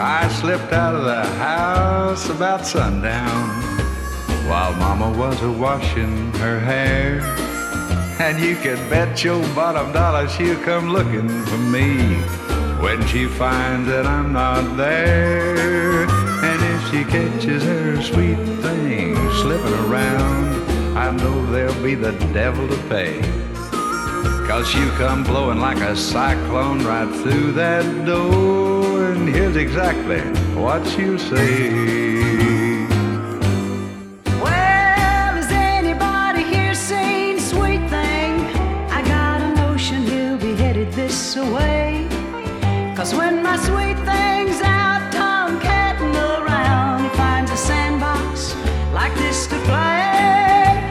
I slipped out of the house about sundown while Mama was a-washing her hair. And you can bet your bottom dollar she'll come looking for me when she finds that I'm not there. And if she catches her sweet thing slipping around, I know there'll be the devil to pay. 'Cause she'll come blowing like a cyclone right through that door. And here's exactly what she'll say. Well, is anybody here seen Sweet Thing? I got a notion he'll be headed this way. 'Cause when my